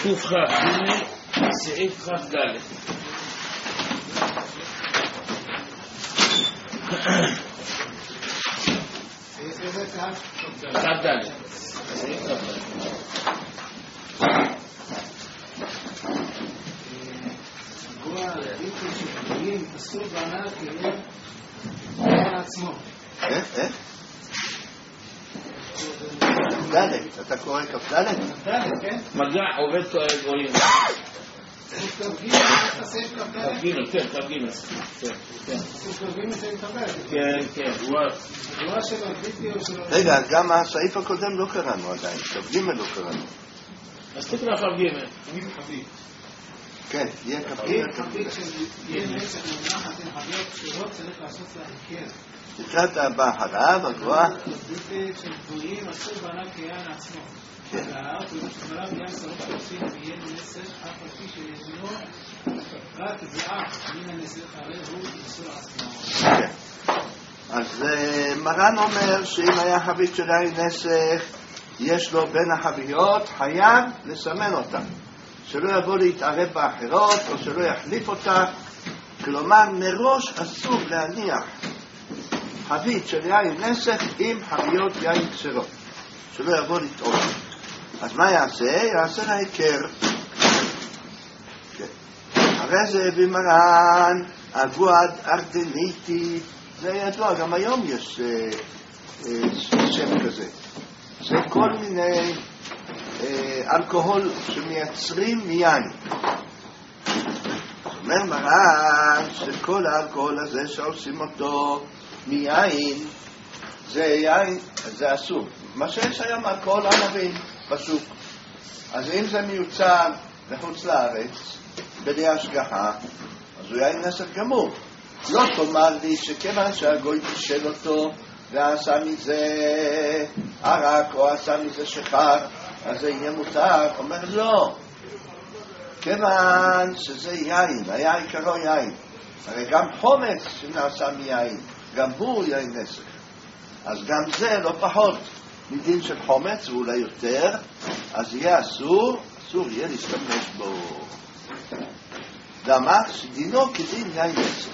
ק"כ, הנה סעיף כ"ד. כ"ד. סעיף כ"ד. אסור בהנאה כעניין עצמו. איך? כ"ד, אתה קורא כ"ד? כ"ד, כן? מגע עובד תואר גויים. כ"ג, כן. כן. רגע, גם הסעיף הקודם לא קראנו עדיין, כ"ג לא קראנו. אז תקרא כ"ג. כן, יהיה כ"ג. שיהיה נצח מונחת עם חביות קשורות, צריך לעשות לה היכר. לקראת הבא אחריו, הגבוהה. של גויים אסור בהנאה כעניין עצמו. והארץ ובשמרה ביד שרות חופשים ויהיה נסך אף על פי שיזנו רק זעה מן הנסך הרי הוא אסור עצמו. אז מרן אומר שאם היה חבית של יין נסך, יש לו בין החביות, חייב לסמן אותה, שלא יבוא להתערב באחרות או שלא יחליף אותה. כלומר מראש אסור להניח חבית של יין נסך עם חביות יין כשרות, שלא יבוא לטעות. אז מה יעשה? יעשה לה היכר. אחרי זה הביא מרן אגואד ארדניטי, זה ידוע, גם היום יש שם כזה. זה כל מיני אלכוהול שמייצרים מיין. אומר מרן שכל האלכוהול הזה שעושים אותו מיין, זה יין, זה אסור. מה שיש היום אלכוהול ענבים בשוק. אז אם זה מיוצר בחוץ לארץ, בלי השגחה, אז הוא יין נסך גמור. לא תאמר לי שכיוון שהגוי בישל אותו ועשה מזה ערק או עשה מזה שחר, אז זה יהיה מותר. אומר לא. כיוון שזה יין, היה עיקרו יין. הרי גם חומץ שנעשה מיין, גם הוא יין נסך. אז גם זה לא פחות מדין של חומץ, ואולי יותר, אז יהיה אסור יהיה להשתמש בו. למה? שדינו כדין יין נסך.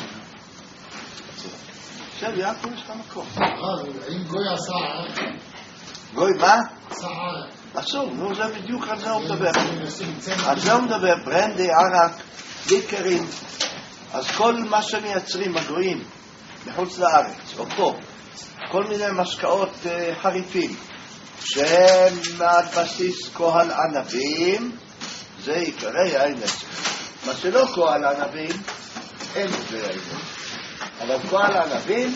עכשיו יעקב יש לך מקום. אם גוי עשה ערק? גוי מה? עשה ערק. אסור, נו זה בדיוק על זה הוא מדבר. על זה הוא מדבר, ברנדי, ערק, ליקרים. אז כל מה שמייצרים הגויים מחוץ לארץ, או פה, כל מיני משקאות חריפים, שהם על בסיס כהל ענבים, זה עיקרי יין נסך. מה שלא כהל ענבים, אין זה יין נסך. אבל כהל ענבים,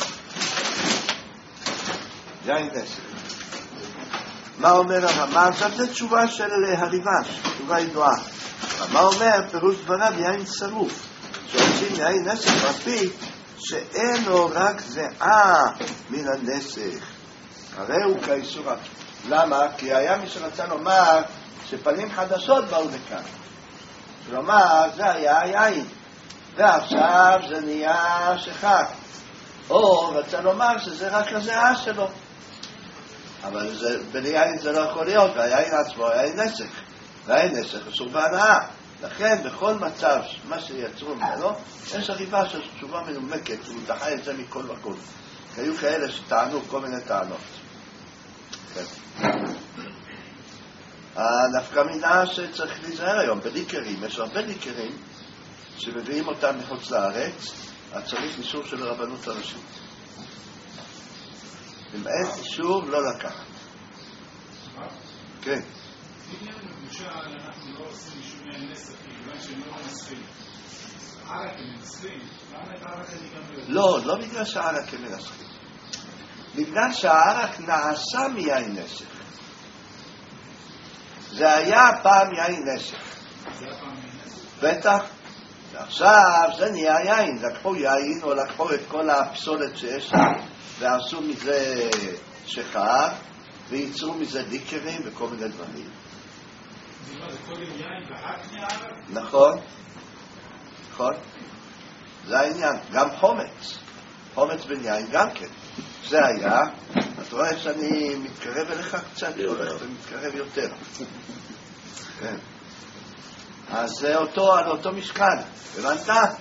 יין נסך. מה אומר הרמ"א? עכשיו זו תשובה של הריב"ש, תשובה ידועה. מה אומר? פירוש דבריו יין שרוף, שעושים יין נסך רפי, שאין לו רק זעה מן הנסך, הרי הוא כאיסור. למה? כי היה מי שרצה לומר שפנים חדשות באו לכאן, כלומר זה היה יין ועכשיו זה נהיה שחר, או רצה לומר שזה רק הזעה שלו, אבל ביין זה לא יכול להיות, והיין עצמו היה נסך, והיין נסך אסור בהנאה. לכן בכל מצב מה שיצרו ממנו, יש הריבה של תשובה מנומקת, הוא דחה את זה מכל וכל. היו כאלה שטענו כל מיני טענות. הנפקא מינה שצריך להיזהר היום בליקרים, יש הרבה ליקרים שמביאים אותם מחוץ לארץ, אז צריך אישור של הרבנות הראשית. אם אין אישור לא לקחת. כן. בעניין למשל אנחנו לא עושים משום יין נסך, כיוון שהם לא מנסחים. ערק הם מנסחים? למה את הערק אני גם לא יודע? לא בגלל שהערק הם מנסחים. בגלל שהערק נעשה מיין נסך. זה היה פעם יין נסך. זה היה פעם יין נסך? בטח. ועכשיו זה נהיה יין. לקחו יין או לקחו את כל הפסולת שיש שם ועשו מזה שחר וייצרו מזה ליקרים וכל מיני דברים. זה קודם יין ורק מהערק? נכון. נכון. זה העניין. גם חומץ. חומץ בן יין גם כן. זה היה. אתה רואה שאני מתקרב אליך קצת, הולך ומתקרב יותר. כן. אז זה אותו משקל, הבנת?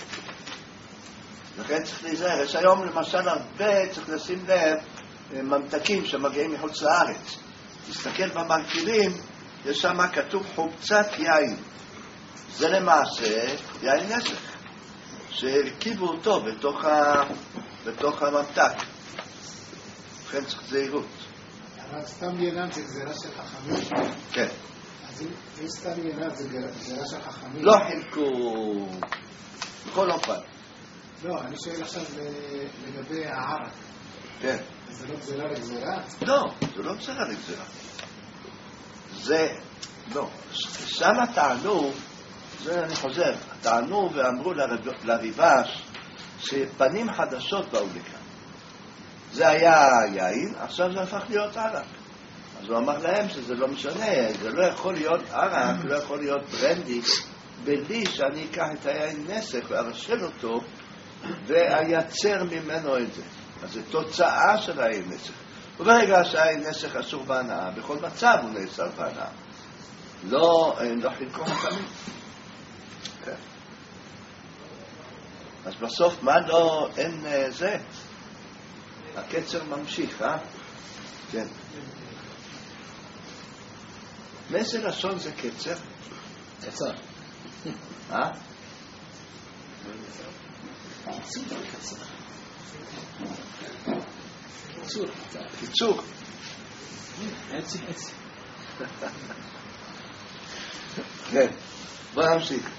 לכן צריך להיזהר. יש היום למשל הרבה, צריך לשים לב, ממתקים שמגיעים מחוץ לארץ. תסתכל במרכיבים, יש שם כתוב חומצת יין. זה למעשה יין נסך, שהרכיבו אותו בתוך הממתק. לכן צריך זהירות. אבל סתם ינן זה גזירה של חכמים? כן. אז אם סתם ינן זה גזירה של חכמים? לא חילקו בכל אופן. לא, אני שואל עכשיו לגבי הערק. כן. זה לא גזירה לגזירה? לא, זה לא גזירה לגזירה. זה, לא. שם טענו, זה אני חוזר, טענו ואמרו לריבש שפנים חדשות באו לכאן. זה היה יין, עכשיו זה הפך להיות ערק. אז הוא אמר להם שזה לא משנה, זה לא יכול להיות ערק, לא יכול להיות ברנדי, בלי שאני אקח את היין נסך וארשל אותו ואייצר ממנו את זה. אז זה תוצאה של היין נסך. וברגע שהיין נסך אסור בהנאה, בכל מצב הוא נאסר בהנאה. לא חילקו חכמים. כן. אז בסוף מה לא, אין זה. הקצר ממשיך, כן. מאיזה לשון זה קצר? קצר. קיצור. חצי. כן, בוא נמשיך.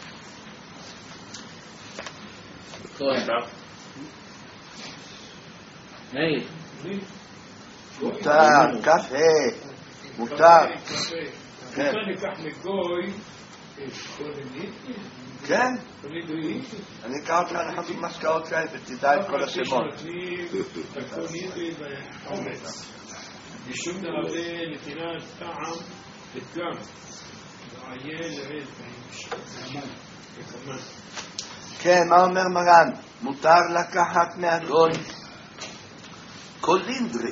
היי. מותר, קפה, מותר. כן. מותר ניקח מגוי, כן? אני אקרא אותך לחצי משקאות כאלה ותדע את כל השמות. משום דרבה נתינת טעם לפגם ועיין לרד וכמן. כן, מה אומר מרן? מותר לקחת מהגוי קולינדרי,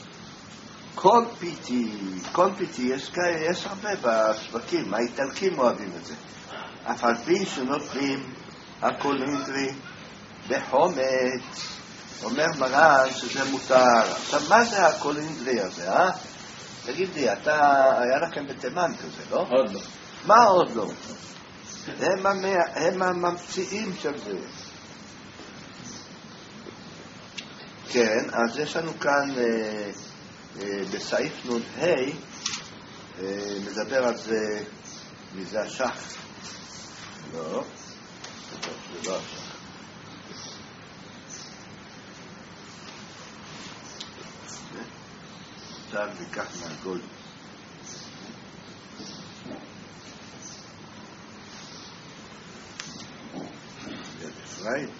קונפיטי, יש הרבה בשווקים, האיטלקים אוהבים את זה. אף על פי שנותנים הקולינדרי בחומץ, אומר מרן שזה מותר. עכשיו, מה זה הקולינדרי הזה, תגיד לי, היה לכם בתימן כזה, לא? עוד לא. מה עוד לא? הם הממציאים של זה. כן, אז יש לנו כאן בסעיף נ"ה מדבר על זה, מזה השח. לא, זה לא השח. עכשיו ניקח מהגול. זה בפריים.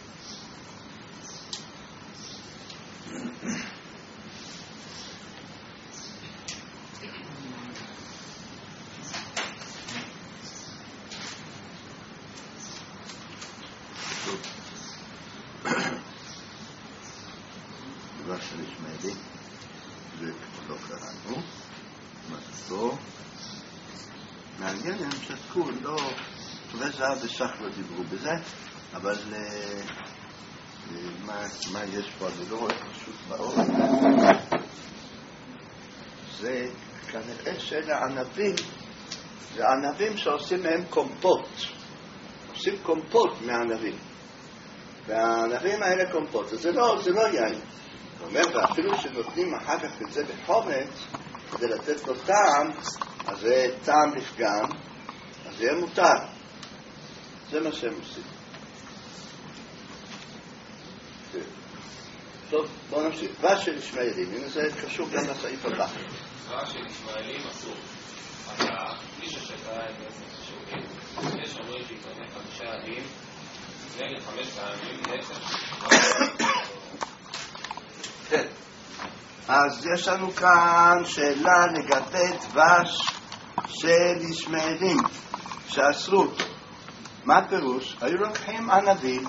דבר שנשמע לי, זה לא קראנו, מסתו. מעניין, הם שתקו, לא, תורי זהב ושח לא דיברו בזה, אבל מה יש פה? אני לא רואה פשוט באור. זה כנראה שאלה ענבים, זה ענבים שעושים מהם קומפוט. עושים קומפוט מהענבים. והענבים האלה קומפוט, אז זה לא יין. זאת אומרת, ואפילו שנותנים אחר כך את זה בחומץ, כדי לתת לו טעם, אז זה טעם לפגם, אז זה יהיה מותר. זה מה שהם עושים. טוב, בואו נמשיך. דבש של ישמעאלים, הנה זה קשור גם לסעיף הבא. דבש של ישמעאלים אסור. אבל מי ששתה את זה ששוקים, יש אומרים שיתרנה 5 ימים, נגד 5 פעמים, כן. אז יש לנו כאן שאלה לגבי דבש של ישמעאלים, שאסרו אותו. מה הפירוש? היו לוקחים ענבים,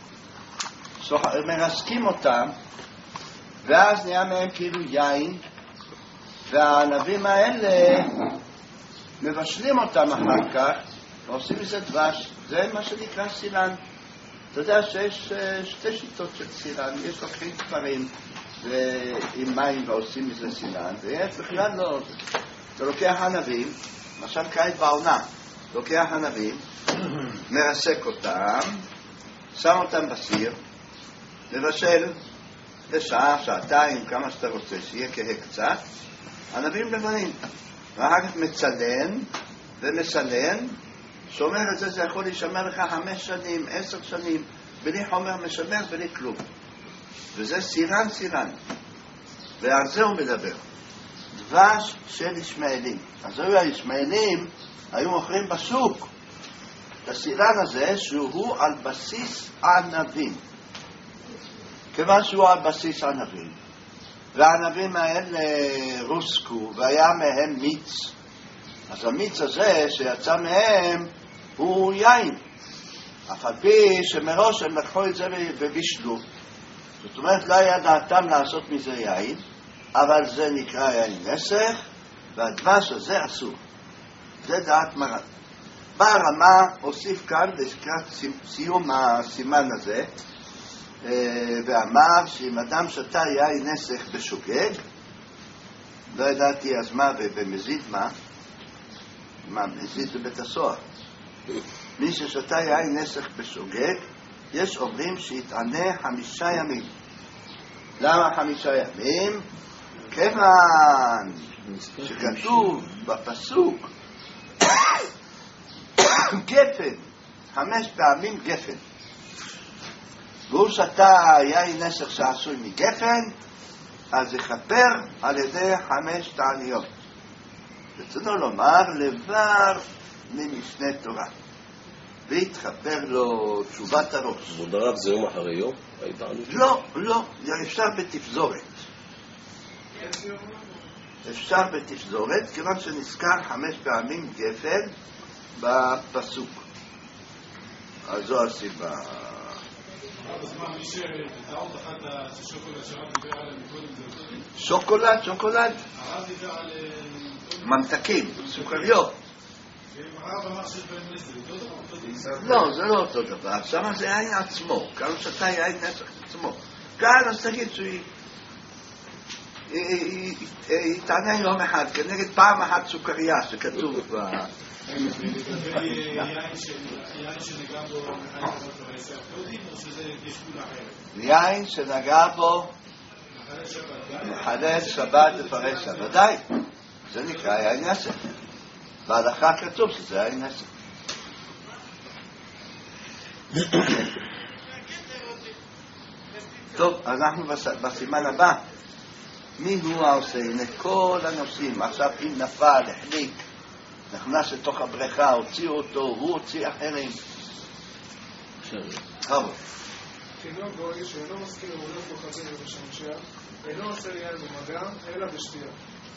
מרסקים אותם, ואז נהיה מהם כאילו יין, והענבים האלה מבשלים אותם אחר כך, ועושים מזה דבש, זה מה שנקרא סילן. אתה יודע שיש שתי שיטות של סילן, יש לוקחים תפרים עם מים ועושים מזה סילן, ויש בכלל לא, אתה לוקח ענבים, למשל קיץ בעונה, לוקח ענבים, מרסק אותם, שם אותם בסיר, מבשל בשעה, שעתיים, כמה שאתה רוצה, שיהיה כהה קצת, ענבים לבנים, ואחר כך מצלן ומסלן, שומר את זה, זה יכול להישמר לך 5 שנים, 10 שנים, בלי חומר משמר, בלי כלום. וזה סירן, ועל זה הוא מדבר. דבש של ישמעאלים. אז הישמעאלים היו מוכרים בשוק את הסירן הזה, שהוא על בסיס ענבים. כיוון שהוא על בסיס ענבים, והענבים האלה רוסקו, והיה מהם מיץ, אז המיץ הזה שיצא מהם הוא יין, אף על פי שמראש הם לקחו את זה ובישלו. זאת אומרת, לא היה דעתם לעשות מזה יין, אבל זה נקרא יין נסך, והדבש הזה אסור. זה דעת מרן. בא הרמה הוסיף כאן לקראת סיום הסימן הזה, ואמר שאם אדם שתה יין נסך בשוגג, לא ידעתי אז מה ובמזיד מה מזיד בבית הסוהר. מי ששתה יין נסך בשוגג, יש אומרים שיתענה 5 ימים. למה 5 ימים? כיוון שכתוב בפסוק גפן, 5 פעמים גפן, והוא שתה יין נסך שעשוי מגפן, אז יכפר על ידי 5 תעניות. רצינו לומר לבר ממשנה תורה, והתחפר לו תשובת הראש. מודרב זה יום אחרי יום? לא, אפשר בתפזורת. אפשר בתפזורת, כיוון שנזכר 5 פעמים גפן בפסוק. אז זו הסיבה. בזמן מי שטעות אחת השוקולד שהרב דיבר עליהם מקודם זה אותו דין? שוקולד. הרב דיבר על ממתקים, סוכריות. הרב אמר שיש בהם נסך, זה אותו דין? לא, זה לא אותו דבר. שם זה יין עצמו, כאן שתה יין נסך עצמו. כאן אז תגיד שהוא יתענה יום אחד, כנגד פעם אחת סוכריה שכתוב ב... יין שנגע בו יין שנגע בו מחלל שבת ופרסה, ודאי, זה נקרא יין נסך. בהלכה כתוב שזה יין נסך. טוב, אנחנו בסימן הבא. מי הוא העושה? הנה כל הנושאים. עכשיו אם נפל, החליק, נכנס לתוך הבריכה, הוציאו אותו, הוא הוציא אחרים. טוב. אינו גוי שאינו מסכים לעולם כוכבים ובשמשיה, אינו עושה יין במגע, אלא בשתייה.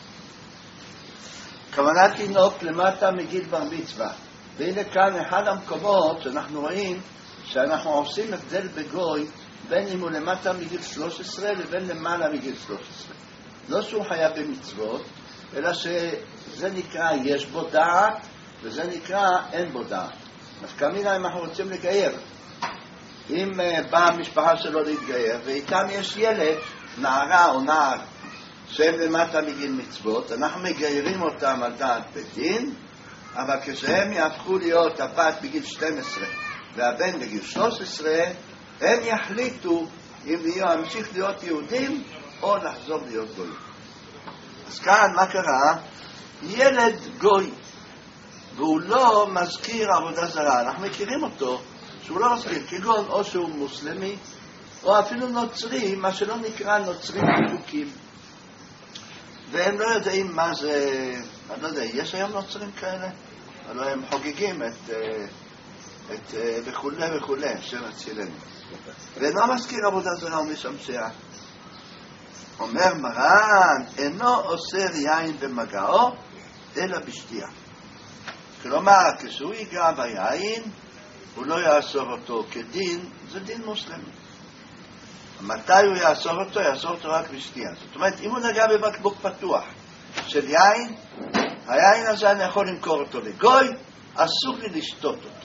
כוונת תינוק למטה מגיל בר מצווה. והנה כאן אחד המקומות שאנחנו רואים שאנחנו עושים הבדל בגוי בין אם הוא למטה מגיל 13 לבין למעלה מגיל 13. לא שהוא חייב במצוות, אלא שזה נקרא יש בו דעת, וזה נקרא אין בו דעת. אז כמינה אם אנחנו רוצים לגייר, אם באה המשפחה שלו להתגייר, ואיתם יש ילד, נערה או נער, שהם למטה מגיל מצוות, אנחנו מגיירים אותם על דעת בית דין, אבל כשהם יהפכו להיות הבת בגיל 12 והבן בגיל 13, הם יחליטו אם להמשיך להיות יהודים או לחזור להיות גויים. אז כאן מה קרה? ילד גוי, והוא לא מזכיר עבודה זרה. אנחנו מכירים אותו שהוא לא מזכיר, כגון או שהוא מוסלמי או אפילו נוצרי, מה שלא נקרא נוצרים חוקים, והם לא יודעים מה זה. אני לא יודע, יש היום נוצרים כאלה? אבל הם חוגגים את וכולי, שם הצילנו, ואינו מזכיר עבודה זרה ומשמשיה. אומר מרן, אינו אוסר יין במגעו אלא בשתייה. כלומר, כשהוא ייגע ביין, הוא לא יאסור אותו כדין, זה דין מוסלמי. מתי הוא יאסור אותו? יאסור אותו רק בשתייה. זאת אומרת, אם הוא נגע בבקבוק פתוח של יין, היין הזה אני יכול למכור אותו לגוי, אסור לי לשתות אותו.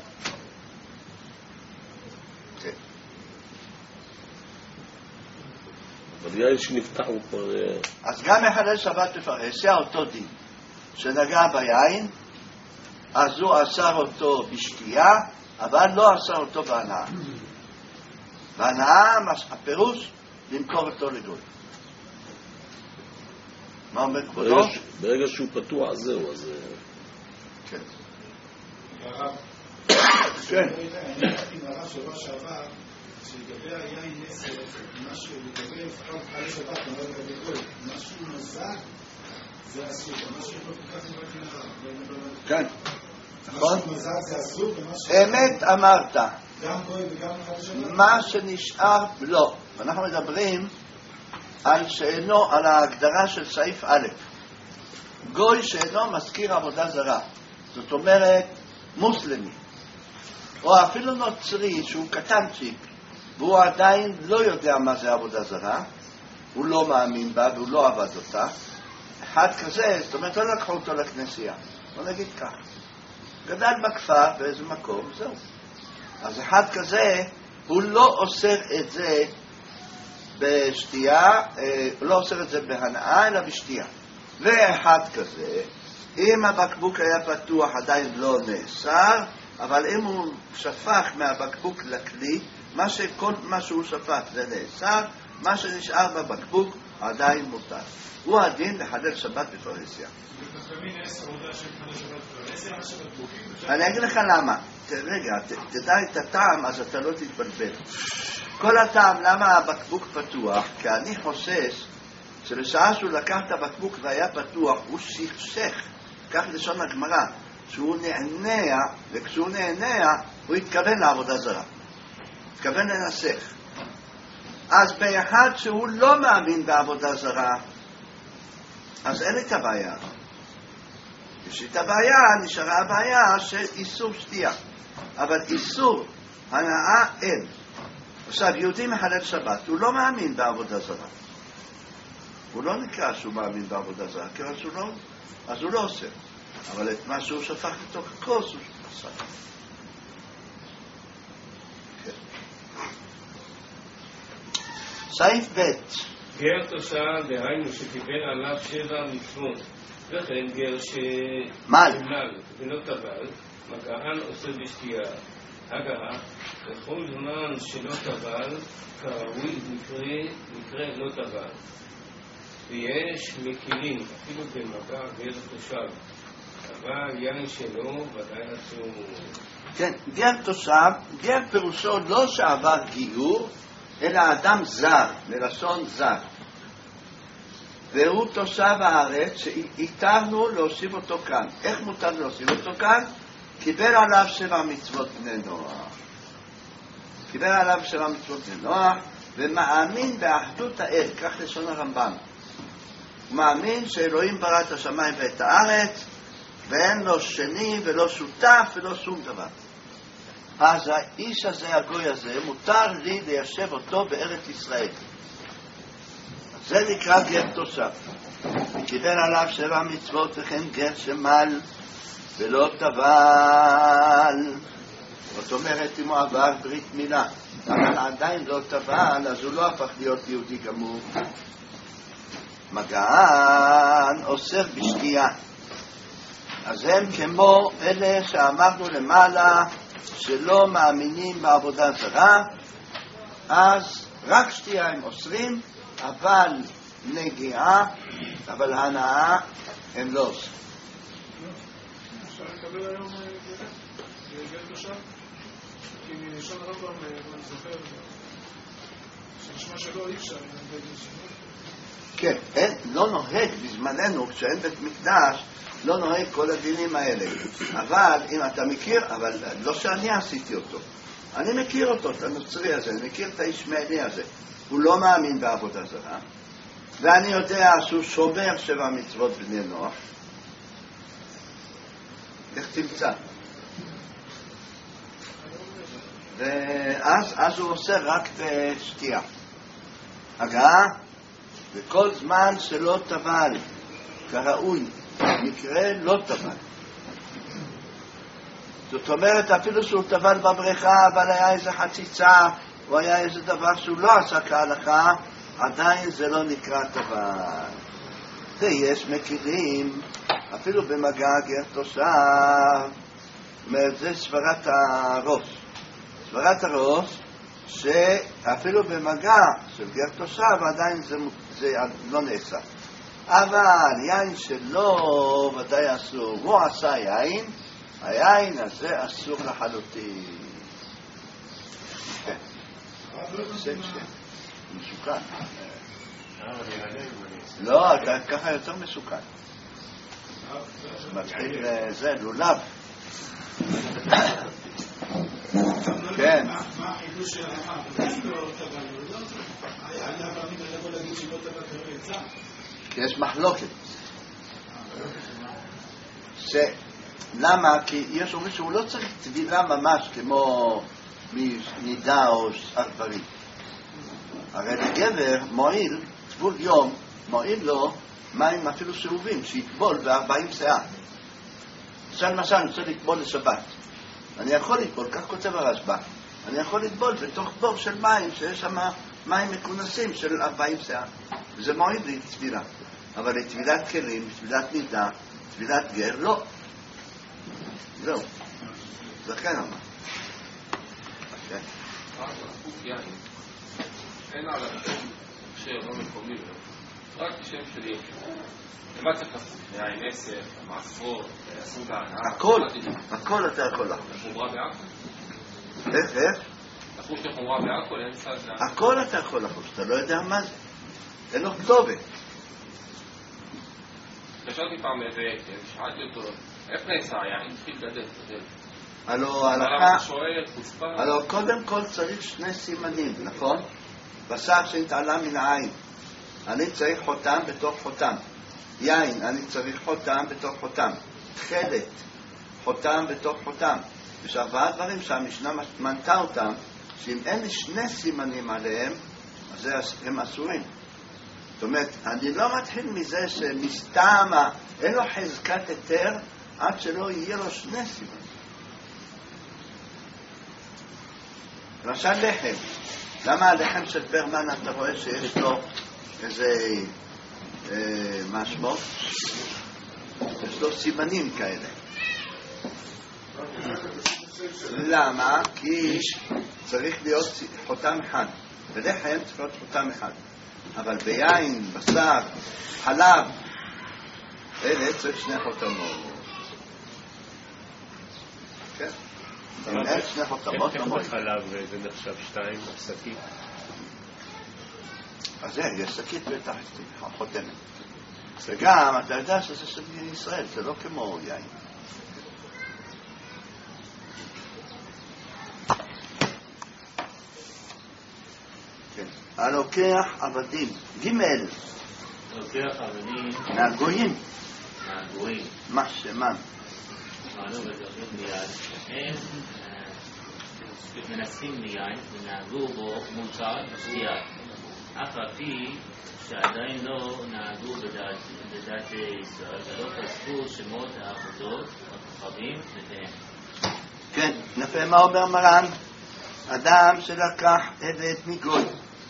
כן. אבל יין שנפתח הוא כבר... אז גם מחלל שבת בפרהסיה אותו דין. שנגע ביין, אז הוא אסר אותו בשתייה, אבל לא אסר אותו בהנאה. בהנאה, הפירוש, למכור אותו לגוי. מה אומר כבודו? ברגע שהוא פתוח, זהו, אז... כן. הרב, כן. אני הלכתי עם הרב שבוע שעבר, שלגבי היין נסר, משהו לגבי חלל שבת, לא לגבי גוי, משהו מזג, זה אסור, משהו לא כל כך נראה כנראה. כן, נכון? משהו מזג זה אסור, ומשהו... אמת אמרת. גם גוי וגם חלל שבת? מה שנשאר, לא. אנחנו מדברים על שאינו, על ההגדרה של סעיף א'. גוי שאינו מזכיר עבודה זרה. זאת אומרת, מוסלמי. או אפילו נוצרי שהוא קטנצ'יק, והוא עדיין לא יודע מה זה עבודה זרה, הוא לא מאמין בה והוא לא עבד אותה. אחד כזה, זאת אומרת, לא לקחו אותו לכנסייה. בוא נגיד כך. גדל בכפר באיזה מקום, זהו. אז אחד כזה, הוא לא אוסר את זה בשתייה, הוא לא אוסר את זה בהנאה, אלא בשתייה. ואחד כזה, אם הבקבוק היה פתוח עדיין לא נאסר, אבל אם הוא שפך מהבקבוק לכלי, כל מה שהוא שפך זה נאסר, מה שנשאר בבקבוק עדיין מותר. הוא הדין לחלל שבת בפרהסיה. אני אגיד לך למה. רגע, תדע את הטעם, אז אתה לא תתבלבל. כל הטעם למה הבקבוק פתוח, כי אני חושש שבשעה שהוא לקח את הבקבוק והיה פתוח, הוא שכשך, כך לשון הגמרא, שהוא נענע, וכשהוא נענע, הוא התכוון לעבודה זרה. התכוון לנסך. אז באחד שהוא לא מאמין בעבודה זרה, אז אין את הבעיה. יש את הבעיה, נשארה הבעיה של איסור שתייה. אבל איסור הנאה אין. עכשיו, יהודי מחלל שבת, הוא לא מאמין בעבודה זרה. הוא לא נקרא שהוא מאמין בעבודה זרה, כיוון שהוא לא, אז הוא לא עושה. אבל את מה שהוא שפך לתוך הכוס הוא עושה. סעיף ב' גר תושב, דהיינו שקיבל עליו 7 מצוות, וכן גר שמלל ולא טבל, מגען עושה בשתייה. הגעה, בכל זמן שלא טבל, כראוי מקרה לא טבל. ויש מקילים, אפילו במגע גר תושב, אבל יין שלו ודאי אסור. כן, גר תושב, גר פירושו לא שעבר גיור, אלא אדם זר, מלשון זר. והוא תושב הארץ שהתרנו להושיב אותו כאן. איך מותר להושיב אותו כאן? קיבל עליו 7 מצוות בני נוח. קיבל עליו 7 מצוות בני נוח, ומאמין באחדות האל, כך לשון הרמב"ם. הוא מאמין שאלוהים ברא את השמיים ואת הארץ, ואין לו שני ולא שותף ולא שום דבר. אז האיש הזה, הגוי הזה, מותר לי ליישב אותו בארץ ישראל. זה נקרא גר תושב. קיבל עליו 7 מצוות וכן גר שמל ולא טבל. זאת אומרת, אם הוא עבר ברית מילה, אבל עדיין לא טבל, אז הוא לא הפך להיות יהודי גמור. מגען אוסר בשתייה. אז הם כמו אלה שאמרנו למעלה, שלא מאמינים בעבודה זרה, אז רק שתייה הם אוסרים, אבל נגיעה, אבל הנאה הם לא אוסרים. אפשר לקבל היום גר תושב? כי מלשון הרמב"ם אני זוכר שנשמע שלא אי אפשר כן, לא נוהג בזמננו, כשאין בית מקדש, לא נוהג כל הדינים האלה. אבל אם אתה מכיר, אבל לא שאני עשיתי אותו, אני מכיר אותו, את הנוצרי הזה, אני מכיר את הישמעאלי הזה. הוא לא מאמין בעבודה זרה, ואני יודע שהוא שומר 7 מצוות בני נוח. איך תמצא? ואז הוא עושה רק בשתייה. הגעה, וכל זמן שלא טבל כראוי, מקרה לא טבל. זאת אומרת, אפילו שהוא טבל בבריכה, אבל היה איזה חציצה, או היה איזה דבר שהוא לא עשה כהלכה, עדיין זה לא נקרא טבל. ויש מכירים, אפילו במגע גר תושב, זה סברת הראש. סברת הראש, שאפילו במגע של גר תושב, עדיין זה לא נעשה. אבל יין שלא ודאי אסור, הוא עשה יין, היין הזה אסור לחלוטין. כן. מסוכן. לא, ככה יותר מסוכן. מתחיל זה, לולב. כן. מה החידוש של הרמה? היה פעמים אתה יכול להגיד שלא טבע קרב עצה? כי יש מחלוקת. למה? כי יש אומרים שהוא לא צריך טבילה ממש כמו נידה או שאר דברים. הרי לגבר מועיל, טבול יום, מועיל לו מים אפילו שאובים, שיטבול ב40 שעה. למשל, אני רוצה לטבול לשבת. אני יכול לטבול, כך כותב הרשב"א, אני יכול לטבול בתוך בור של מים, שיש שם מים מכונסים של 40 שעה. וזה מועיל לטבילה. אבל לטבילת כלים, לטבילת נידה, טבילת גר, לא. זהו. זה כן אמר. אין עליו שם לא מקומי, רק שם שלי. למה צריך לעשות? יין 10, מעשרות, עשו בהנאה. הכל אתה יכול לחוש. חומרה בעכו? איך? לחוש לחומרה בעכו, אין צד לה... הכל אתה יכול לחוש, אתה לא יודע מה זה. אין לו כתובת. חשבתי פעם שאלתי אותו, איך נעשה היין? התחיל גדל. הלוא קודם כל צריך שני סימנים, נכון? בשר שנתעלה מן העין. אני צריך חותם בתוך חותם. יין, אני צריך חותם בתוך חותם. תחלת, חותם בתוך חותם. יש 4 דברים שהמשנה מנתה אותם, שאם אין שני סימנים עליהם, אז הם אסורים. זאת אומרת, אני לא מתחיל מזה שמסתם, אין לו חזקת היתר, עד שלא יהיה לו שני סימנים. למשל לחם. למה הלחם של ברמן אתה רואה שיש לו איזה משמעות? יש לו סימנים כאלה. למה? כי צריך להיות חותם אחד. ולחם צריך להיות חותם אחד. אבל ביין, בשר, חלב, אלה צריך שני חותמות. כן? אם אין שני חותמות, לא מועיל. חלב זה נחשב 2, שקית? אז יש שקית בטח חותמת. וגם, אתה יודע שזה של ישראל, זה לא כמו יין. הלוקח עבדים, ג' לוקח עבדים מהגויים, מה שמן מענו ודרכים מיד, הם מנסים מיין ונהגו בו מותר בשתייה, אף על פי שעדיין לא נהגו בדת ישראל ולא חשבו שמות העבודות הכוכבים מפיהם. כן, נפה מה אומר מרן? אדם שלקח עבד מגוי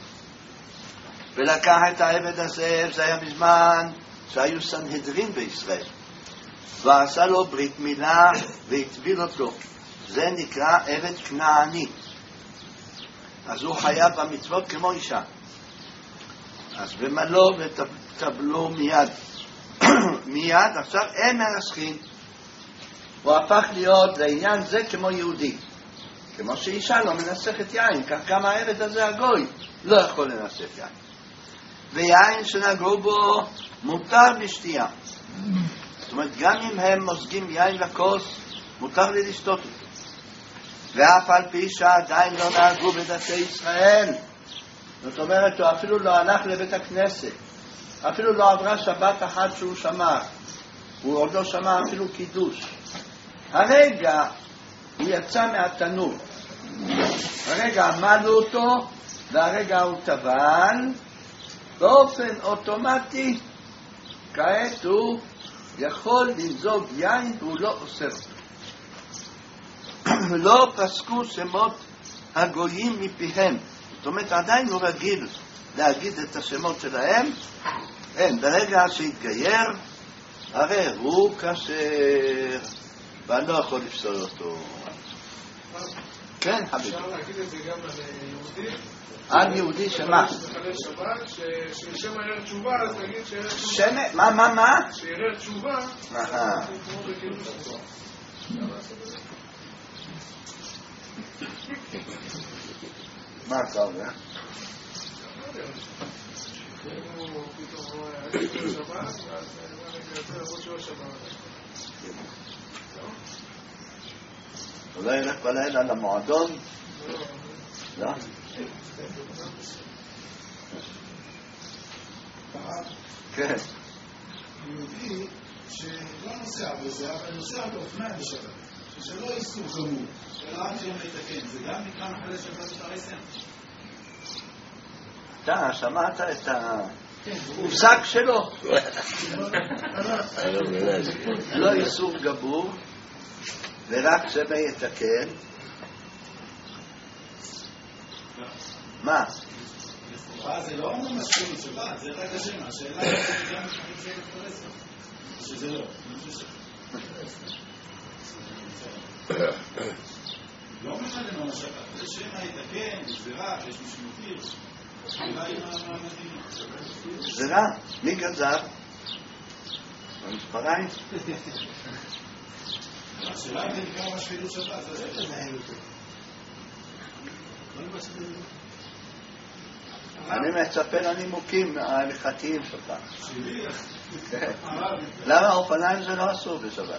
ולקח את העבד הזה, זה היה בזמן שהיו סנהדרין בישראל, ועשה לו ברית מילה והטביל אותו. זה נקרא עבד כנעני. אז הוא חייב במצוות כמו אישה. אז במלוא וטבלו מיד. מיד, עכשיו אין מנסחין. הוא הפך להיות לעניין זה כמו יהודי. כמו שאישה לא מנסחת יין, כך גם העבד הזה הגוי לא יכול לנסח יין. ויין שנגעו בו מותר בשתייה. זאת אומרת, גם אם הם מוזגים יין לכוס, מותר לי לשתות אותו. ואף על פי שעדיין לא נהגו בדתי ישראל, זאת אומרת, הוא אפילו לא הלך לבית הכנסת, אפילו לא עברה שבת אחת שהוא שמע, הוא עוד לא שמע אפילו קידוש. הרגע הוא יצא מהתנור, הרגע עמדו אותו, והרגע הוא טבל, באופן אוטומטי, כעת הוא יכול לנזוג יין והוא לא אוסר אותו. לא פסקו שמות הגויים מפיהם. זאת אומרת, עדיין הוא רגיל להגיד את השמות שלהם. אין, ברגע שהתגייר, הרי הוא כשר, ואני לא יכול לפסול אותו. כן, חביבי. אפשר להגיד את זה גם על יהודי? על יהודי שמה? שחלל שבת, ששם ערב תשובה, אז תגיד שערב תשובה... שמה? מה? שערב תשובה, כמו בקיום תשובה. מה אתה אומר? הוא פתאום רואה ערב שבת, ואז רגע יוצא למרות שהוא השבת. הוא לא ילך בלילה למועדון? לא? כן. יהודי שלא נוסע בזה, אבל נוסע באופניים בשבת, שלא איסור גמור, אלא רק שלא מתקן, זה גם נקרא מחלל שבת ותרסם. אתה שמעת את המושג שלו? לא איסור גמור, ורק זה יתקן. מה? זה לא מסכים שבת, זה רק השם, השאלה היא גם מחלל שבת ותרסם. שזה לא, לא משלם על השבת, זה שם היתקן, זה רע, יש משמעותיר, השאלה היא מה המדינות. זה רע, מי גזר? המספריים? השאלה היא נקרא משפילות שבת, זה לא מנהל אותו. אני מצפה לנימוקים ההלכתיים שלך. למה האופניים זה לא אסור בשבת?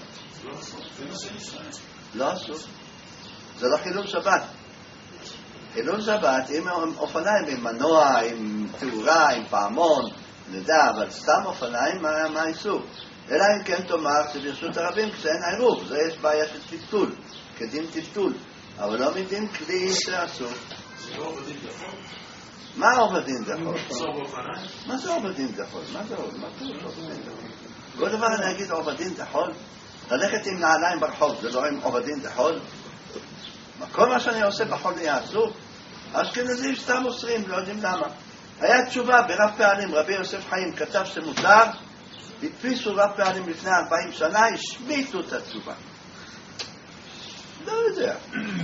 לא אסור. זה לא חילול שבת. חילול שבת עם אופניים, עם מנוע, עם תאורה, עם פעמון, נדע, אבל סתם אופניים, מה האיסור? אלא אם כן תאמר שברשות הרבים כשאין עירוב, זה יש בעיה של טלטול, כדין טלטול, אבל לא מדין כלי שאסור. זה לא עובדים דחול? מה עובדים דחול? אסור באופניים? מה זה עובדים דחול? מה זה עובדים דחול? כל דבר אני אגיד עובדים דחול? ללכת עם נעליים ברחוב, זה לא עם עובדים דחול? כל מה שאני עושה בחול יהיה אסור? אשכנזים סתם אוסרים, לא יודעים למה. היה תשובה ברב פעלים, רבי יוסף חיים כתב שמותר, התפיסו רב פעלים לפני 40 שנה, השמיטו את התשובה. לא יודע.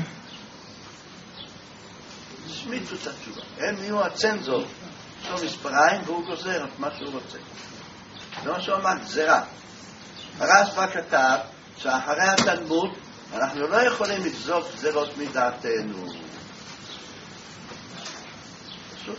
השמיטו את התשובה. הם יהיו הצנזור, יש לו מספריים והוא גוזר את מה שהוא רוצה. זה מה שהוא אמר, גזירה. הרשב"א כתב שאחרי התלמוד אנחנו לא יכולים לגזור גזירות מדעתנו. פשוט.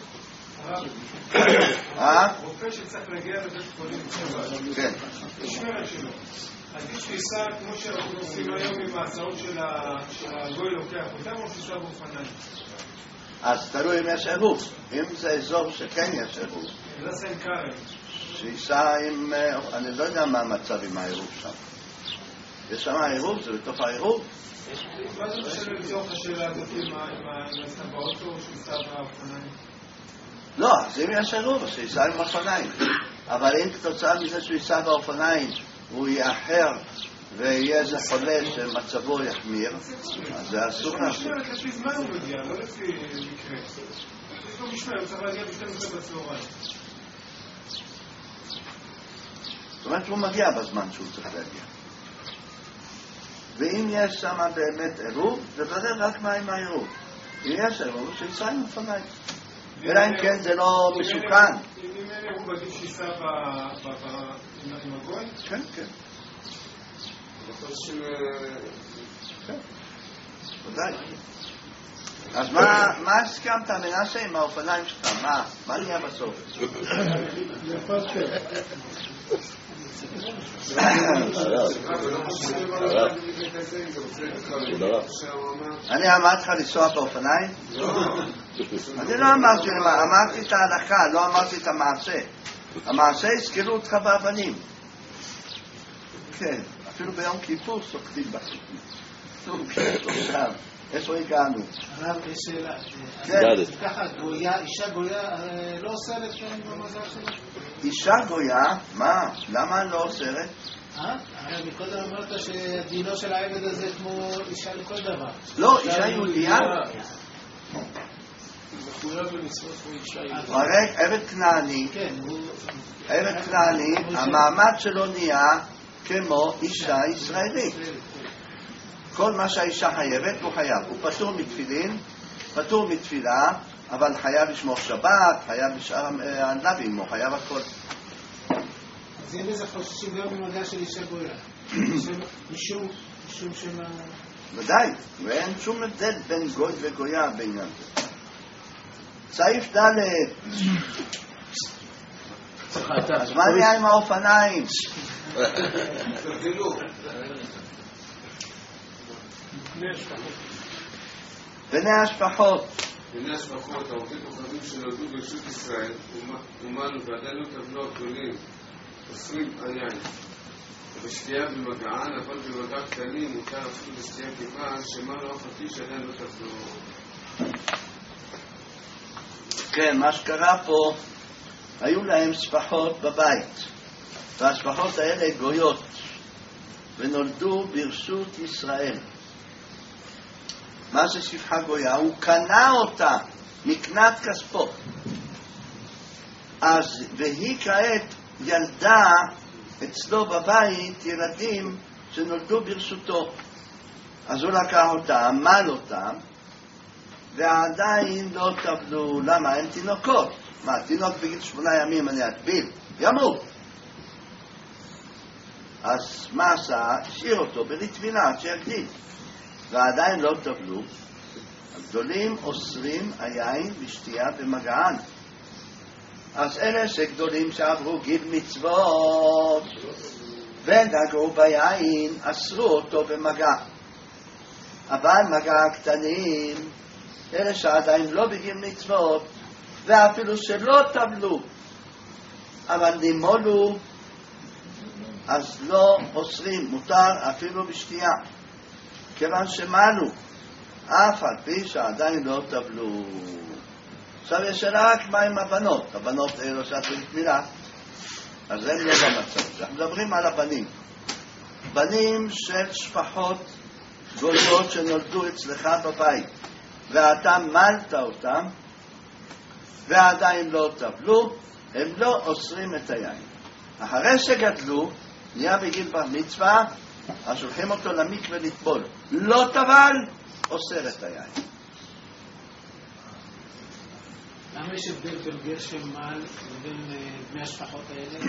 רופא שצריך להגיע לבית חולים בשבת. כן. משמרת שלו. עדיף שייסע כמו שאנחנו עושים היום עם ההצעות של הגוי לוקח אותם או שייסע באופניים? אז תלוי אם יש עירוב. אם זה אזור שכן יש עירוב. זה סן קרן. שייסע עם... אני לא יודע מה המצב עם העירוב שם. יש שם העירוב? זה בתוך העירוב? מה זה משנה לצורך השאלה הזאת עם הסתם באוטו או שייסע באופניים? לא, אז אם יש עירוב, אז שייסע עם אופניים. אבל אם כתוצאה מזה שהוא ייסע באופניים הוא יאחר ויהיה איזה חולה שמצבו יחמיר, אז זה אסור לעשות. משמרת לפי זמן הוא מגיע, לא לפי מקרה. יש לו משמרת, הוא צריך להגיע ב-12 בצהריים. זאת אומרת שהוא מגיע בזמן שהוא צריך להגיע. ואם יש שם באמת עירוב, זה בדרך רק מה עם העירוב. אם יש עירוב, שייסע עם אופניים. אלא אם כן זה לא מסוכן. אם אין עירוב עדיף שייסע עם הגוי? כן, כן. כן, ודאי. אז מה הסכמת מנשה עם האופניים שלך? מה נהיה בסוף? אני אמרתי לך לנסוע באופניים? אני לא אמרתי, אמרתי את ההלכה, לא אמרתי את המעשה. המעשה הזכירו אותך באבנים. כן, אפילו ביום כיפור סוקדים בכיפור. איפה הגענו? הרב, יש שאלה. כן. ככה, אישה גויה לא אוסרת במזל שלה? אישה גויה? מה? למה לא אוסרת? מקודם אמרת שדינו של העבד הזה כמו אישה לכל דבר. לא, אישה יהודייה. עבד כנעני, עבד כנעני, המעמד שלו נהיה כמו אישה ישראלית. כל מה שהאישה חייבת הוא חייב. הוא פטור מתפילין, פטור מתפילה, אבל חייב לשמור שבת, חייב לשאר הנלווים, הוא חייב הכל. אז אין בזה חוששים גם במגע של אישה גויה. משום שמה... ודאי, ואין שום הבדל בין גוי וגויה בעניין זה. סעיף ד' אז מה נהיה עם האופניים? בני השפחות. בני השפחות, האורחים כוכבים שנולדו ברשות ישראל, אומנו ועדיין לא טבלו הגדולים, אוסרים עניין. בשתייה במגען, אבל במגע קטנים מותר אפילו בשתייה כיוון, שמה לא אף שעדיין לא טבלו. כן, מה שקרה פה, היו להם שפחות בבית, והשפחות האלה גויות, ונולדו ברשות ישראל. מה זה שפחה גויה? הוא קנה אותה מקנת כספו. והיא כעת ילדה אצלו בבית ילדים שנולדו ברשותו. אז הוא לקח אותם, מל אותם, ועדיין לא טבלו. למה? הם תינוקות. מה, תינוק בגיל 8 ימים אני אטביל? ימות. אז מה עשה? השאיר אותו בלי טבילה עד שיגדיל. ועדיין לא טבלו. הגדולים אוסרים היין בשתייה במגען. אז אלה שגדולים שעברו גיל מצוות ונגעו ביין, אסרו אותו במגע. אבל מגע הקטנים, אלה שעדיין לא בגיל מצוות, ואפילו שלא טבלו, אבל נימולו, אז לא אוסרים, מותר אפילו בשתייה. כיוון שמלו, אף על פי שעדיין לא טבלו. עכשיו יש רק מה עם הבנות. הבנות לא שעשו לתמילה, אז הם לא במצב. אנחנו מדברים על הבנים. בנים של שפחות גויות שנולדו אצלך בבית, ואתה מלת אותם, ועדיין לא טבלו, הם לא אוסרים את היין. אחרי שגדלו, נהיה בגיל בר מצווה, אז שולחים אותו למקווה לטבול. לא טבל, אוסר את היין. למה יש הבדל בין גר שמל ובין בני השפחות האלה?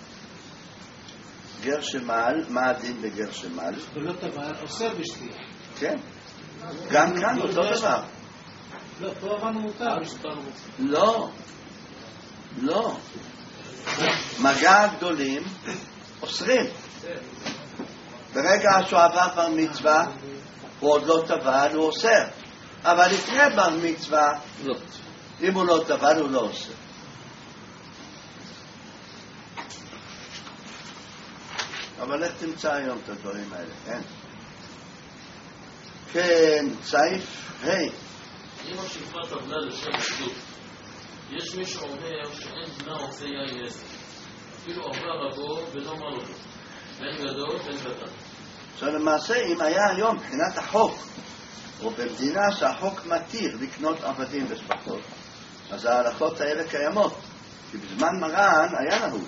גר שמל, מה הדין בגר שמל? ולא טבל, אוסר בשתייה. כן. גם כאן אותו דבר. לא, פה אמרנו מותר. לא. לא. מגע הגדולים אוסרים. ברגע שהוא עבר בר מצווה, הוא עוד לא טבל, הוא אוסר. אבל לפני בר מצווה, אם הוא לא טבל, הוא לא אוסר. אבל איך תמצא היום את הדברים האלה, כן? כן, סעיף, היי. אם השפחה טבלה לשם עדות, יש מי שאומר שאין בנה עושה יין נסק. אפילו עבר רבו ולא מלו. בין גדול בין קטן. עכשיו למעשה, אם היה היום מבחינת החוק, או במדינה שהחוק מתיר לקנות עבדים ושפחות, אז ההלכות האלה קיימות. כי בזמן מרן היה נהוג.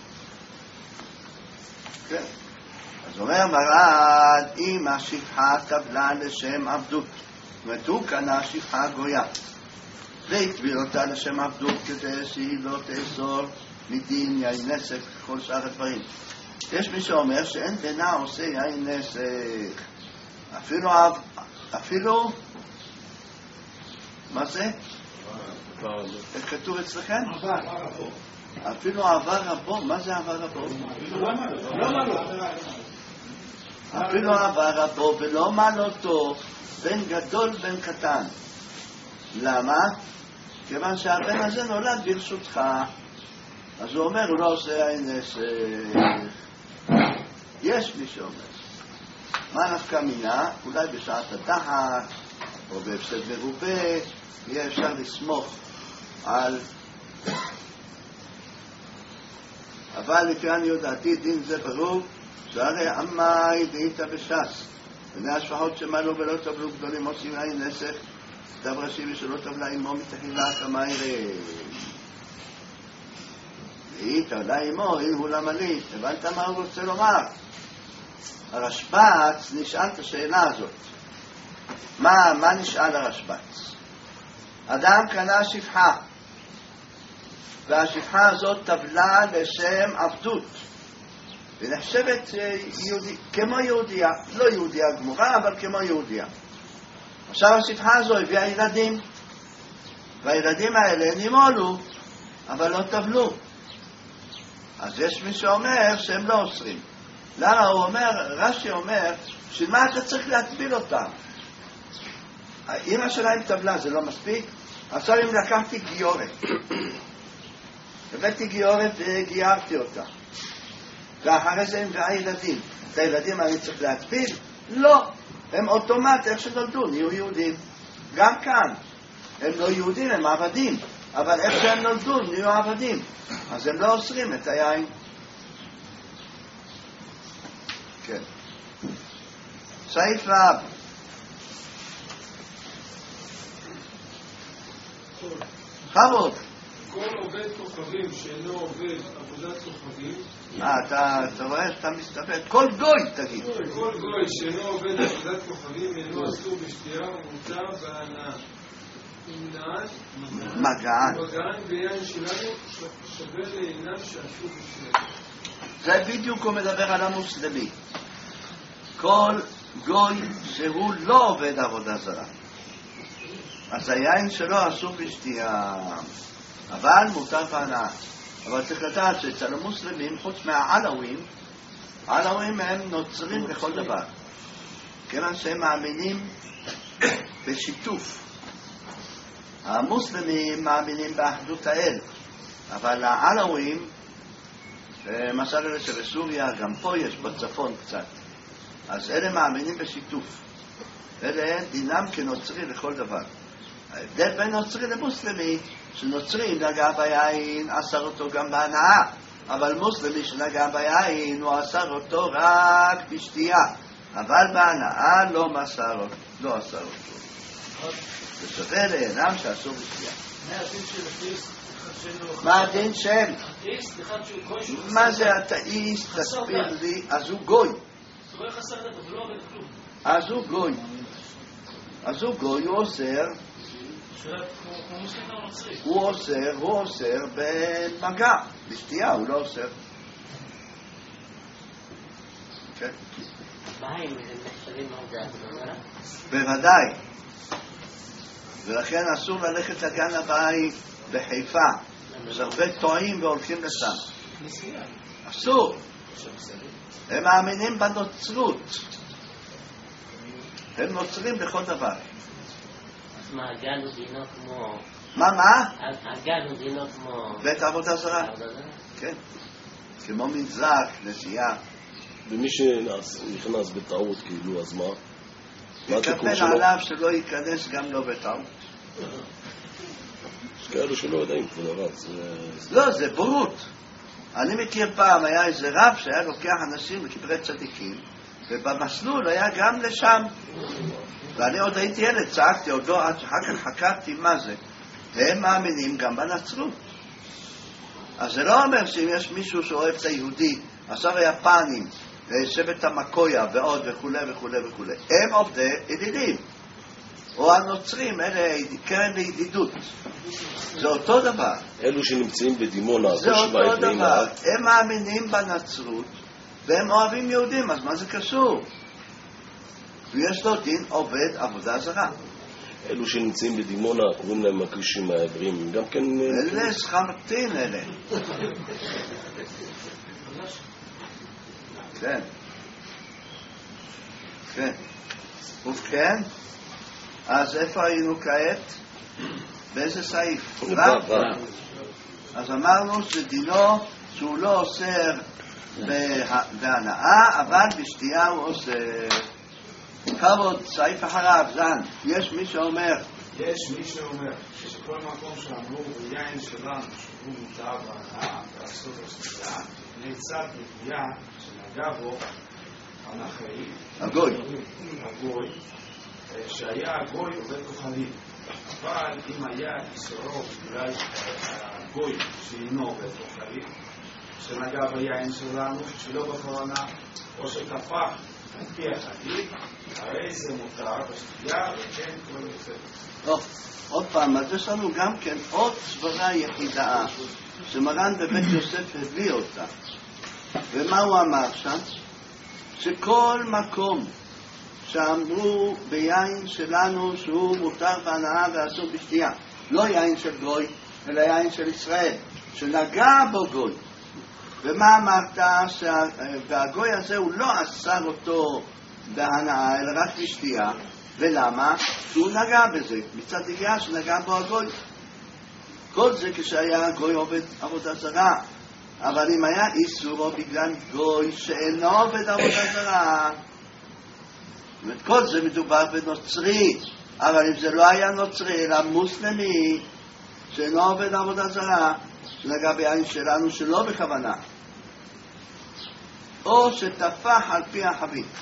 כן. אז אומר מרן, אם השפחה טבלה לשם עבדות, זאת אומרת, הוא קנה שפחה גויה, והטביל אותה לשם עבדות כדי שהיא לא תאסור מדין יין נסק כל שאר הדברים. יש מי שאומר שאין בנה עושה יין נסק. אפילו מה זה? כתוב אצלכם? אפילו עבר רבו. מה זה עבר רבו? אפילו עבר רבו ולא מל אותו, בן גדול בן קטן. למה? כיוון שהבן הזה נולד ברשותך, אז הוא אומר, הוא לא עושה יין נסק. יש מי שאומר. מה נפקא מינה? אולי בשעת הדחק או בהפסד מרובה יהיה אפשר לסמוך על... אבל לפי אני יודעתי דין זה ברור שהרי עמי דאיתא בש"ס, בני השפחות שמלו ולא טבלו גדולים עושים עין נסך, כתב ראשי ושלא טבלה עמו מתחילה כמיירי. דאיתא לה עמו, אין הוא למליט. הבנת מה הוא רוצה לומר? הרשב"ץ נשאל את השאלה הזאת. מה נשאל הרשב"ץ? אדם קנה שפחה, והשפחה הזאת טבלה לשם עבדות, ונחשבת כמו יהודיה, לא יהודיה גמורה, אבל כמו יהודיה. עכשיו השפחה הזו הביאה ילדים, והילדים האלה נימולו, אבל לא טבלו. אז יש מי שאומר שהם לא אוסרים. למה הוא אומר? רש"י אומר, שמה אתה צריך להטביל אותם? אמא שלהם טבלה, זה לא מספיק? עכשיו אם לקחתי גיורת, הבאתי גיורת וגיירתי אותה, ואחרי זה הם גאה ילדים, את הילדים אני צריך להטביל? לא, הם אוטומט, איך שנולדו, נהיו יהודים. גם כאן, הם לא יהודים, הם עבדים, אבל איך שהם נולדו, נהיו עבדים, אז הם לא אוסרים את היין. כן. סעיף רב. חבוד. כל עובד כוכבים שאינו עובד עבודת כוכבים. אתה רואה שאתה מסתפק. כל גוי תגיד. כל גוי שאינו עובד עבודת כוכבים אינו אסור בשתייה ומותר בהנאה. מגען ויין שלנו שווה לעינם שאסור בשתייה. זה בדיוק הוא מדבר על המוסלמי. כל גוי שהוא לא עובד עבודה זרה, אז היין שלו אסור בשתייה, אבל מותר בהנאה. אבל צריך לדעת שאצל המוסלמים, חוץ מהעלווים, העלווים הם נוצרים לכל דבר, כיוון שהם מאמינים בשיתוף. המוסלמים מאמינים באחדות האל, אבל העלווים, למשל אלה שבסוריה, גם פה יש בצפון קצת, אז אלה מאמינים בשיתוף. אלה דינם כנוצרי לכל דבר. ההבדל בין נוצרי למוסלמי, שנוצרי נגע ביין אסר אותו גם בהנאה, אבל מוסלמי שנגע ביין הוא אסר אותו רק בשתייה, אבל בהנאה לא אסר אותו. זה שווה לעינם שאסור בשתייה. מה הדין של? מה זה אתאיסט? תסביר לי. אז הוא גוי. אז הוא גוי, הוא אוסר. הוא אוסר במגע, בשתייה הוא לא אוסר. כן. בוודאי. ולכן אסור ללכת לגן הבאי בחיפה. יש הרבה טועים והולכים לשם. אסור. הם מאמינים בנוצרות. הם נוצרים בכל דבר. אז מה, הגן הוא דינו כמו... מה? הגן הוא דינו כמו... בית עבודה זרה. כן. כמו מנזר, כנסייה. ומי שנכנס בטעות כאילו, אז מה? יקבל עליו שלא ייכנס גם לא בטעות. יש כאלו שלא יודעים כבוד הרב. לא, זה בורות. אני מכיר פעם, היה איזה רב שהיה לוקח אנשים לקברי צדיקים, ובמסלול היה גם לשם. ואני עוד הייתי ילד, צעקתי עוד לא, עד שאחר כך חקרתי מה זה. והם מאמינים גם בנצרות. אז זה לא אומר שאם יש מישהו שאוהב את היהודי, עכשיו היפנים, שבט המקויה ועוד וכו' וכו' וכו', הם עובדי ידידים. או הנוצרים, אלה קרן לידידות. זה אותו דבר. אלו שנמצאים בדימונה, זה אותו דבר. הם מאמינים בנצרות, והם אוהבים יהודים, אז מה זה קשור? ויש לו דין עובד עבודה זרה. אלו שנמצאים בדימונה, קוראים להם הקרישים העברים, גם כן... אלה סחמתין אלה. כן. כן. ובכן, אז איפה היינו כעת? באיזה סעיף? אז אמרנו שדינו שהוא לא אוסר בהנאה, אבל בשתייה הוא אוסר. כבוד, סעיף אחריו, זן, יש מי שאומר שכל מקום שאמרו יין שלנו שהוא מותר בהנאה ואסור בשתייה, נעצר בגבייה של שנגע בו הנחאי, הגוי. שהיה הגוי עובד כוכבים. אבל אם היה איסורו בגלל הגוי שאינו עובד כוכבים, שנגע ביין שלנו שלא בכוונה, או שטפח על פי החגית, הרי זה מותר בשתייה וכן כל בסדר. עוד פעם, אז יש לנו גם כן עוד סברה יחידה שמרן בבית יוסף הביא אותה. ומה הוא אמר שם? שכל מקום שאמרו ביין שלנו שהוא מותר בהנאה ואסור בשתייה, לא יין של גוי אלא יין של ישראל, שנגע בו גוי, ומה אמרת? והגוי הזה הוא לא אסר אותו בהנאה אלא רק בשתייה. ולמה? שהוא נגע בזה, מצד יגיעה שנגע בו הגוי. כל זה כשהיה הגוי עובד עבודה זרה. אבל אם היה איסורו בגלל גוי שאינו עובד עבודה זרה, זאת כל זה מדובר בנוצרי. אבל אם זה לא היה נוצרי אלא מוסלמי שאינו עובד עבודה זרה, שנגע ביין שלנו שלא בכוונה, או שטפח על פי החבית,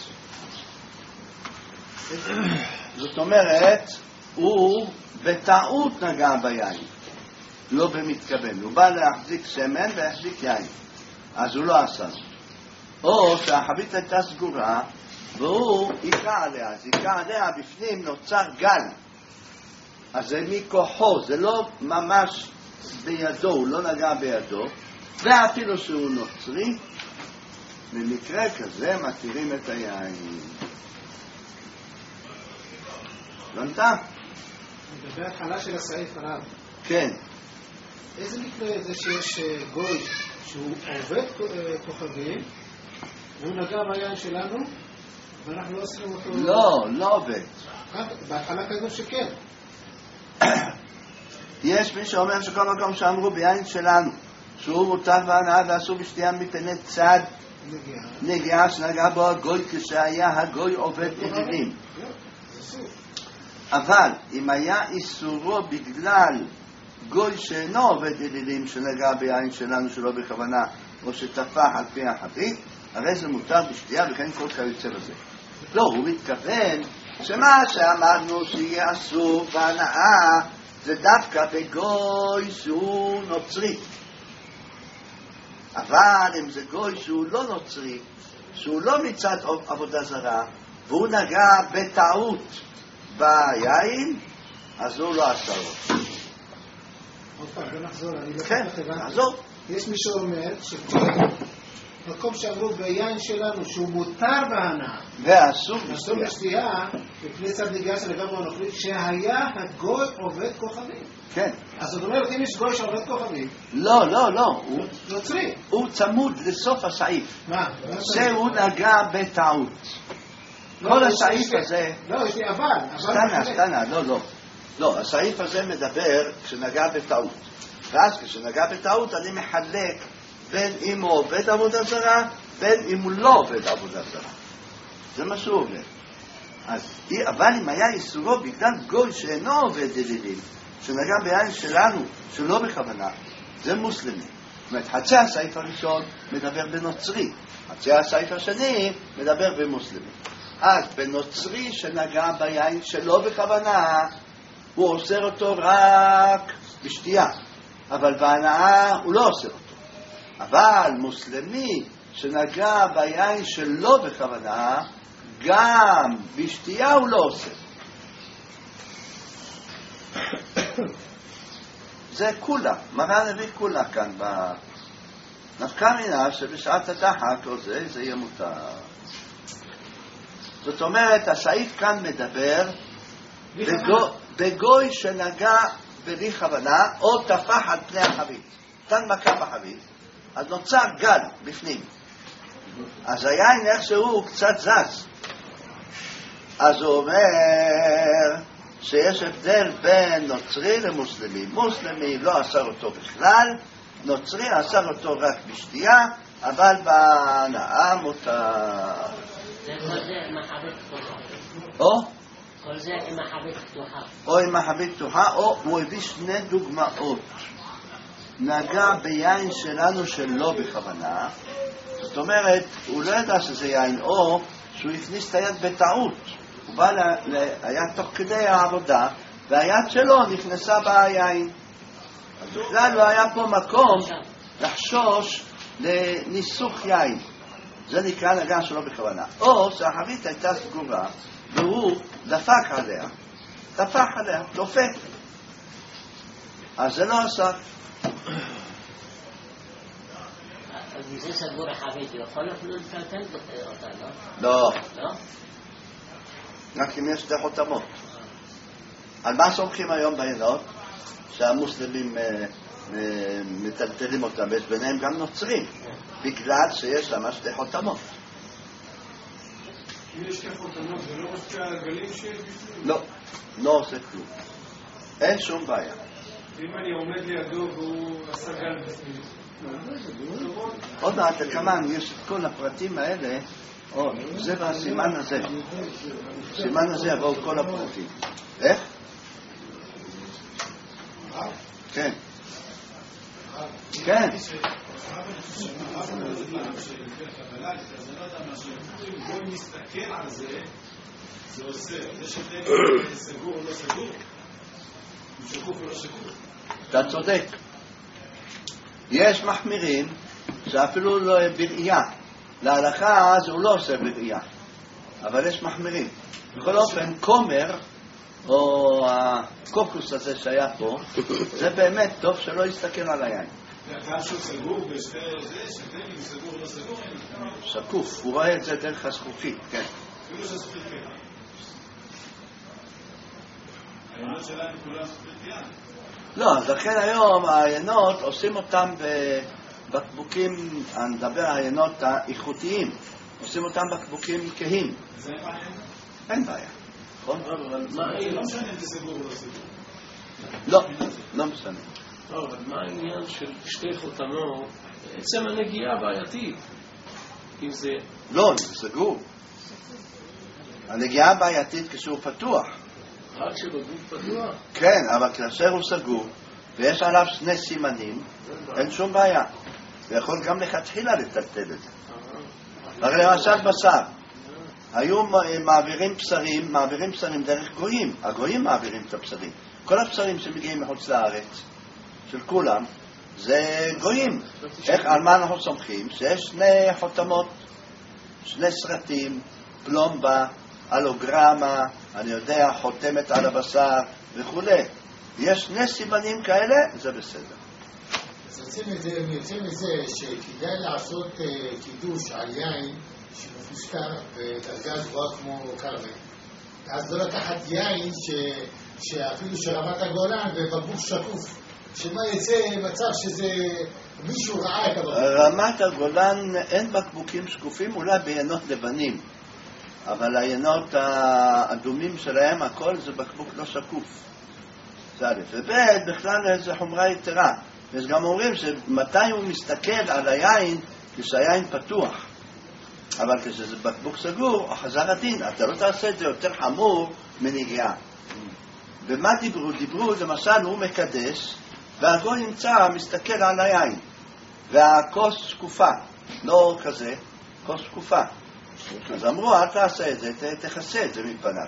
זאת אומרת הוא בטעות נגע ביין, לא במתכוון, הוא בא להחזיק שמן והחזיק יין, אז הוא לא עשה. או שהחבית הייתה סגורה והוא עיקה עליה, אז עיקה עליה בפנים נוצר גל, אז זה מכוחו, זה לא ממש בידו, הוא לא נגע בידו, ואפילו שהוא נוצרי, במקרה כזה מתירים את היין. הבנת? לגבי ההתחלה של הסעיף הרב. כן. איזה מקרה זה שיש גוי שהוא עובד כוכבים והוא נגע ביין שלנו ואנחנו לא עושים אותו? לא עובד. בהתחלה כזו שכן. יש מי שאומר שכל מקום שאמרו ביין שלנו שהוא מותר בהנאה ואסור בשתייה מפני צד נגיעה שנגע בו הגוי כשהיה הגוי עובד אלילים. אבל אם היה איסורו בגלל גוי שאינו עובד אלילים שנגע ביין שלנו שלא בכוונה או שטפח על פי החבית, הרי זה מותר בשתייה וכן כל כיוצא בזה. לא, הוא מתכוון שמה שאמרנו שיהיה אסור בהנאה זה דווקא בגוי שהוא נוצרי. אבל אם זה גוי שהוא לא נוצרי, שהוא לא מצד עבודה זרה, והוא נגע בטעות ביין, אז הוא לא עשה לו. עוד פעם, בוא נחזור, אני לא כן, נחזור. יש מי שאומר מקום שאמרו ביין שלנו שהוא מותר בהנאה ואסור בשתייה לפני צד נגיעה של הגב הנוכרית שהיה הגוי עובד כוכבים. כן. אז זאת אומרת אם יש גוי שעובד כוכבים, לא, הוא נוצרי, הוא צמוד לסוף הסעיף. מה? שהוא נגע בטעות. כל הסעיף הזה לא, יש לי אבל סתנה, לא, הסעיף הזה מדבר כשנגע בטעות, ואז כשנגע בטעות אני מחלק בין אם הוא עובד עבודה זרה בין אם הוא לא עובד עבודה זרה. זה מה שהוא אומר. אבל אם היה איסורו בגלל גוי שאינו עובד אלילים שנגע ביין שלנו שלא בכוונה, זה מוסלמי. זאת אומרת, חצי הסעיף הראשון מדבר בנוצרי, חצי הסעיף השני מדבר במוסלמי. אז בנוצרי שנגע ביין שלא בכוונה הוא אוסר אותו רק בשתייה, אבל בהנאה הוא לא אוסר אותו. אבל מוסלמי שנגע ביין שלא בכוונה גם בשתייה הוא לא אוסר. זה כולה, מרן הביא כולה כאן נפקא מינה שבשעת הדחק או זה יהיה מותר. זאת אומרת, הסעיף כאן מדבר בגוי שנגע בלי כוונה או טפח על פני החבית, נתן מכה בחבית, אז נוצר גל בפנים, אז היין איכשהו קצת זז. אז הוא אומר שיש הבדל בין נוצרי למוסלמי. מוסלמי לא אסר אותו בכלל, נוצרי אסר אותו רק בשתייה, אבל בהנאה מותר. כל זה עם החבית פתוחה. כל זה עם החבית פתוחה. או עם החבית פתוחה, או הוא הביא שני דוגמאות. נגע ביין שלנו שלא בכוונה, זאת אומרת, הוא לא ידע שזה יין, או שהוא הכניס את היד בטעות. הוא בא, היה תוך כדי העבודה, והיד שלו נכנסה ביין. אז בכלל לא היה פה מקום לחשוש לניסוך יין. זה נקרא נגע שלא בכוונה. או שהחבית הייתה סגורה, והוא דפק עליה. דופק. אז זה לא עשה. אז מזה סגור החבית, הוא יכול אפילו לקלקל אותה, לא? לא. לא? רק אם יש שתי חותמות. על מה סומכים היום בעינות? שהמוסלמים מטלטלים אותם, ויש ביניהם גם נוצרים, בגלל שיש להם שתי חותמות. אם יש שתי חותמות, זה לא רק הגלים שיש בפנים? לא, לא עושה כלום. אין שום בעיה. אם אני עומד לידו והוא עשה גל בפנים? עוד מעט לכמן, יש את כל הפרטים האלה, זה בסימן הזה. בסימן הזה יבואו כל הפרטים. איך? כן. כן. בואי נסתכל על זה, זה עושה. זה שתהיה סגור או לא סגור? הוא שקוף או לא שקוף? אתה צודק. יש מחמירים שאפילו לא בראייה. להלכה אז הוא לא עושה בראייה. אבל יש מחמירים. בכל אופן, כומר, או הקוקוס הזה שהיה פה, זה באמת טוב שלא יסתכל על היין. גם שהוא סגור בשתי זה, שתהיה סגור או לא סגור? שקוף, הוא רואה את זה דרך הזכוכית, כן. אפילו שהזכוכית כן. העיינות שלהם כולם זכוכית כן. לא, אז לכן היום העיינות עושים אותם בבקבוקים, אני מדבר על העיינות האיכותיים, עושים אותם בקבוקים כהים. זה אין בעיה? אין בעיה. נכון? אבל מה לא משנה אם זה סגור או לא סגור. לא, לא משנה. לא, אבל מה העניין של שתי חותמות? עצם הנגיעה בעייתית. אם זה... לא, זה סגור. הנגיעה בעייתית כשהוא פתוח. רק שבגוף פתוח? כן, אבל כאשר הוא סגור, ויש עליו שני סימנים, אין שום בעיה. ויכול גם לכתחילה לטלטל את זה. הרי למשל בשר. היו מעבירים בשרים דרך גויים. הגויים מעבירים את הבשרים. כל הבשרים שמגיעים מחוץ לארץ, של כולם, זה גויים. על מה אנחנו סומכים? שיש שני חותמות, שני סרטים, פלומבה, אלוגרמה, אני יודע, חותמת על הבשר וכו'. יש שני סימנים כאלה, זה בסדר. אז יוצא מזה שכדאי לעשות קידוש על יין שמפושקר בדרגה גבוהה כמו קרמל. אז לא לקחת יין שאפילו שרמת הגולן בבקבוק שקוף. שמה יצא מצב שזה מישהו ראה את הבקבוק. רמת הגולן אין בקבוקים שקופים, אולי בעיינות לבנים. אבל העיינות האדומים שלהם, הכל זה בקבוק לא שקוף. זה א', וב' בכלל זה חומרה יתרה. ויש גם אומרים שמתי הוא מסתכל על היין כשהיין פתוח. אבל כשזה בקבוק סגור, חזר הדין, אתה לא תעשה את זה יותר חמור מנגיעה. ומה דיברו? דיברו, למשל, הוא מקדש, והגוי נמצא, מסתכל על היין. והכוס שקופה, לא כזה, כוס שקופה. אז אמרו, אל תעשה את זה, תכסה את זה מפניו.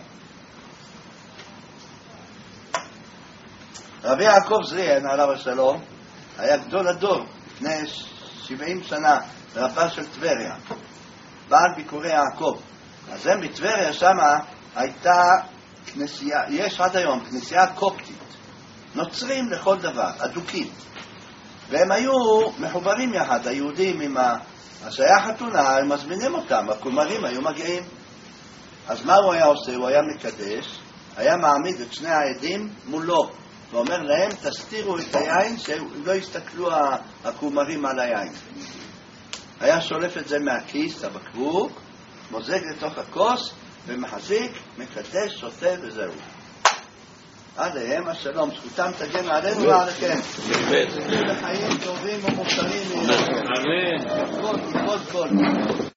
רבי יעקב זריאן, עליו השלום, היה גדול הדור, לפני 70 שנה, רבה של טבריה, בעל ביקורי יעקב. אז הם בטבריה שמה הייתה כנסייה, יש עד היום כנסייה קופטית, נוצרים לכל דבר, אדוקים. והם היו מחוברים יחד, היהודים עם אז היה חתונה, הם מזמינים אותם, הכומרים היו מגיעים. אז מה הוא היה עושה? הוא היה מקדש, היה מעמיד את שני העדים מולו, ואומר להם, תסתירו את היין, שלא יסתכלו הכומרים על היין. היה שולף את זה מהכיס, הבקבוק, מוזג לתוך הכוס, ומחזיק, מקדש, שותה וזהו. עליהם השלום, זכותם תגן עלינו ועליכם. אמן. חיים טובים ומוסריים. אמן. כל.